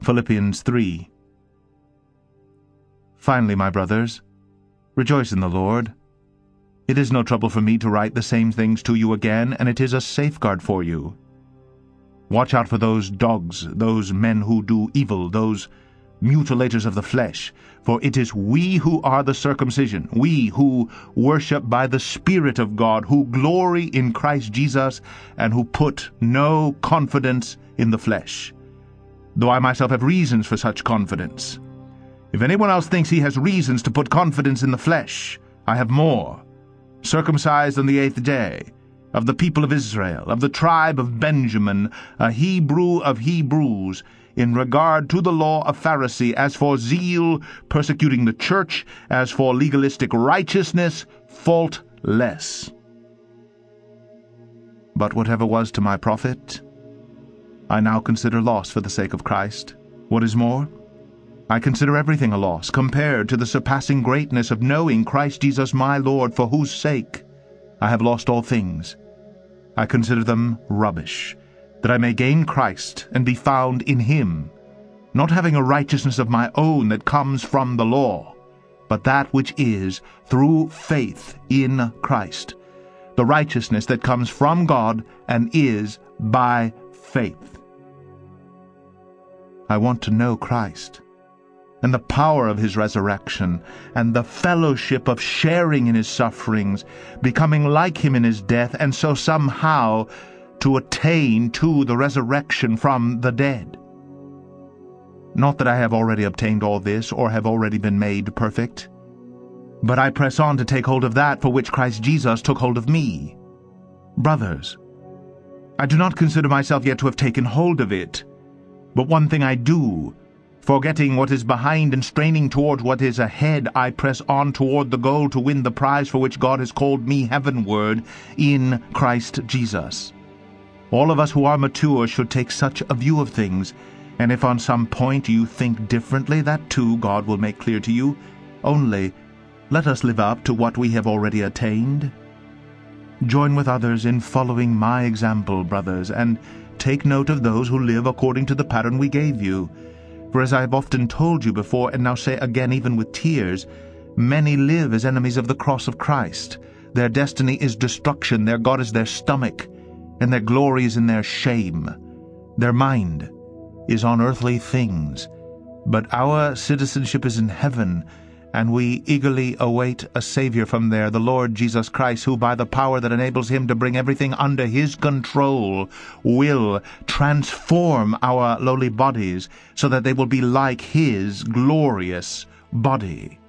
Philippians 3. Finally, my brothers, rejoice in the Lord. It is no trouble for me to write the same things to you again, and it is a safeguard for you. Watch out for those dogs, those men who do evil, those mutilators of the flesh, for it is we who are the circumcision, we who worship by the Spirit of God, who glory in Christ Jesus, and who put no confidence in the flesh. Though I myself have reasons for such confidence. If anyone else thinks he has reasons to put confidence in the flesh, I have more. Circumcised on the 8th day, of the people of Israel, of the tribe of Benjamin, a Hebrew of Hebrews, in regard to the law of Pharisee, as for zeal, persecuting the church, as for legalistic righteousness, faultless. But whatever was to my profit, I now consider loss for the sake of Christ. What is more, I consider everything a loss, compared to the surpassing greatness of knowing Christ Jesus my Lord, for whose sake I have lost all things. I consider them rubbish, that I may gain Christ and be found in him, not having a righteousness of my own that comes from the law, but that which is through faith in Christ, the righteousness that comes from God and is by faith. I want to know Christ, and the power of his resurrection, and the fellowship of sharing in his sufferings, becoming like him in his death, and so somehow to attain to the resurrection from the dead. Not that I have already obtained all this, or have already been made perfect, but I press on to take hold of that for which Christ Jesus took hold of me. Brothers, I do not consider myself yet to have taken hold of it, but one thing I do, forgetting what is behind and straining toward what is ahead, I press on toward the goal to win the prize for which God has called me heavenward in Christ Jesus. All of us who are mature should take such a view of things, and if on some point you think differently, that too God will make clear to you. Only let us live up to what we have already attained. Join with others in following my example, brothers, and take note of those who live according to the pattern we gave you. For as I have often told you before, and now say again even with tears, many live as enemies of the cross of Christ. Their destiny is destruction, their God is their stomach, and their glory is in their shame. Their mind is on earthly things, but our citizenship is in heaven, and we eagerly await a Savior from there, the Lord Jesus Christ, who by the power that enables him to bring everything under his control will transform our lowly bodies so that they will be like his glorious body.